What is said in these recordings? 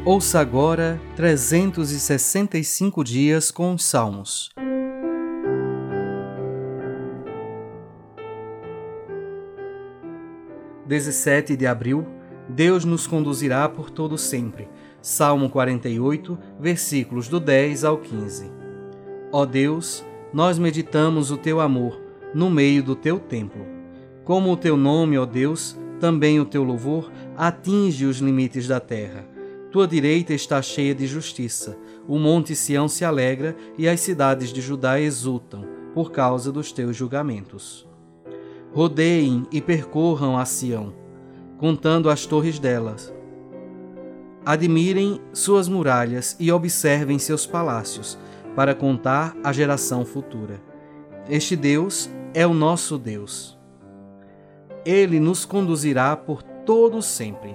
Ouça agora 365 dias com os Salmos. – 17 de abril, Deus nos conduzirá por todo sempre. Salmo 48, versículos do 10 ao 15. Ó Deus, nós meditamos o Teu amor no meio do Teu templo. Como o Teu nome, ó Deus, também o Teu louvor atinge os limites da terra. Tua direita está cheia de justiça, o monte Sião se alegra e as cidades de Judá exultam por causa dos Teus julgamentos. Rodeiem e percorram a Sião, contando as torres delas. Admirem suas muralhas e observem seus palácios, para contar a geração futura. Este Deus é o nosso Deus. Ele nos conduzirá por todo sempre.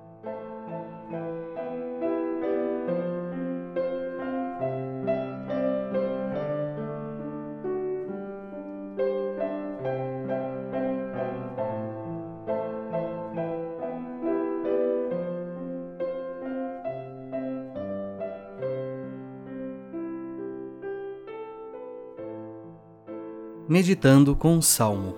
Meditando com o Salmo.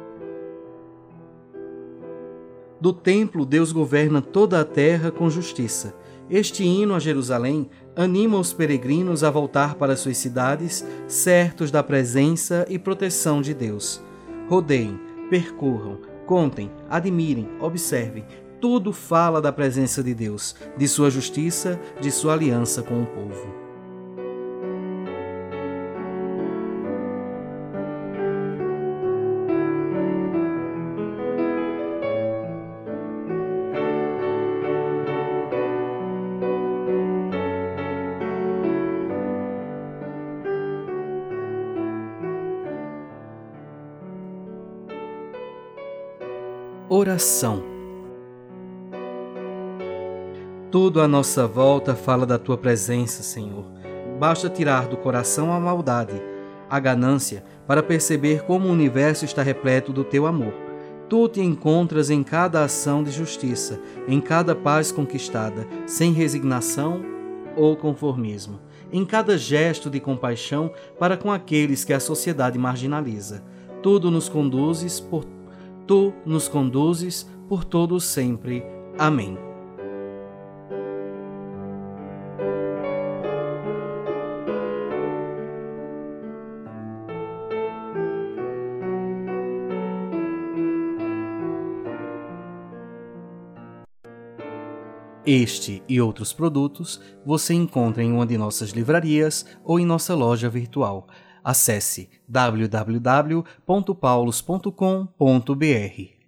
Do templo, Deus governa toda a terra com justiça. Este hino a Jerusalém anima os peregrinos a voltar para suas cidades, certos da presença e proteção de Deus. Rodeiem, percorram, contem, admirem, observem. Tudo fala da presença de Deus, de sua justiça, de sua aliança com o povo. Oração. Tudo à nossa volta fala da Tua presença, Senhor. Basta tirar do coração a maldade, a ganância, para perceber como o universo está repleto do Teu amor. Tu te encontras em cada ação de justiça, em cada paz conquistada, sem resignação ou conformismo, em cada gesto de compaixão para com aqueles que a sociedade marginaliza. Tu nos conduzes por todo sempre. Amém. Este e outros produtos você encontra em uma de nossas livrarias ou em nossa loja virtual. Acesse www.paulos.com.br.